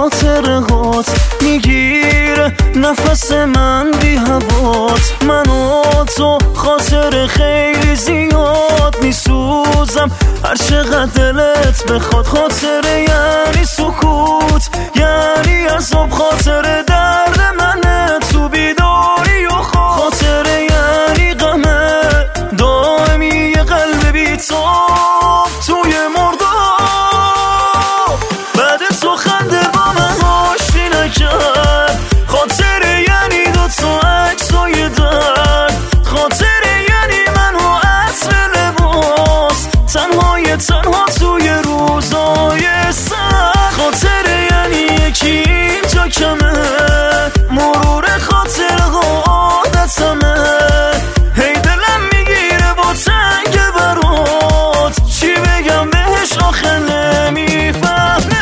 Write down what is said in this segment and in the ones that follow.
خاطرهات میگیره نفس من بی هوات. من و تو خاطر خیلی زیاد میسوزم هر چقدر دلت بخواد. خاطر یعنی سکوت، یعنی عذاب، خاطر درد منه تو بیداری و خواب. خاطر یعنی غمه دائمی یه قلب بی‌تاب توی مرداب. بعد تو خنده با من آشتی نکرد. خاطر یعنی دوتا عکسای درد. خاطر یعنی من و عطر لباس تنها توی روزای سرد. خاطر یعنی یکی اینجا کمه، مرور خاطرها عادتمه. هی دلم میگیره با تنگ برات، چی بگم بهش آخه نمیفهمه.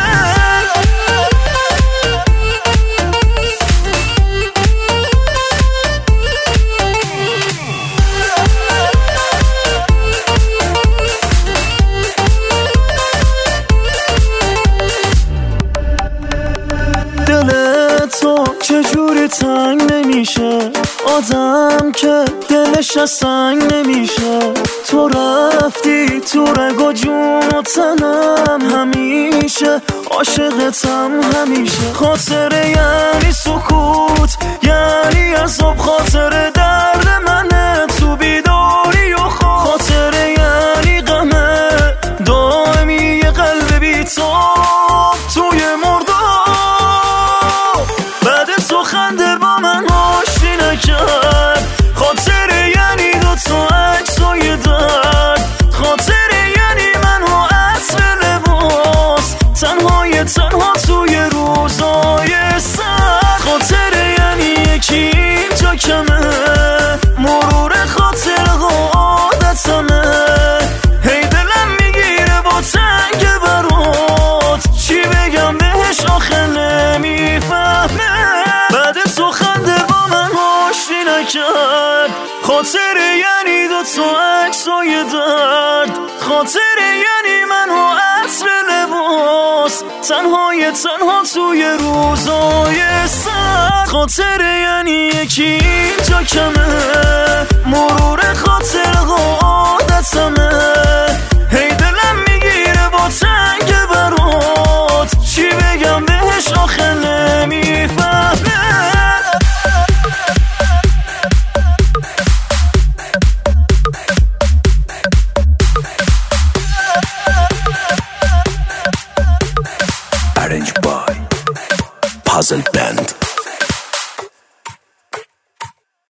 دل تو چجوری تنگ نمیشه، آدم که دلش از سنگ نمیشه. تو رفتی تو رگ و جون و تنم، همیشه عاشقتم همیشه. خاطر یعنی سکوت، یعنی عذاب، خاطر درد منه تو بیداری و خواب. خاطر یعنی غمه دائمی یه قلب بی‌تاب توی مرداب. بعد تو خنده با من آشتی نکرد. خاطر یعنی دوتا عکسای درد. خاطر یعنی من و عطر لباس تنها توی روزای سرد. خاطر یعنی یکی اینجا کمه، مرور خاطرها عادتمه. هی دلم میگیره با تنگ برات، چی بگم بهش آخه نمیفهمه. بعد تو خنده با من آشتی نکرد. خاطر یعنی دوتا عکسای درد. خاطر یعنی من و عطر لباس تنها توی روزای سرد. خاطر یعنی یکی اینجا کمه، مرور خاطرها عادتمه. هی دلم میگیره با تنگ برات، چی بگم بهش آخه نمیفهمه. Arranged by Puzzle Band.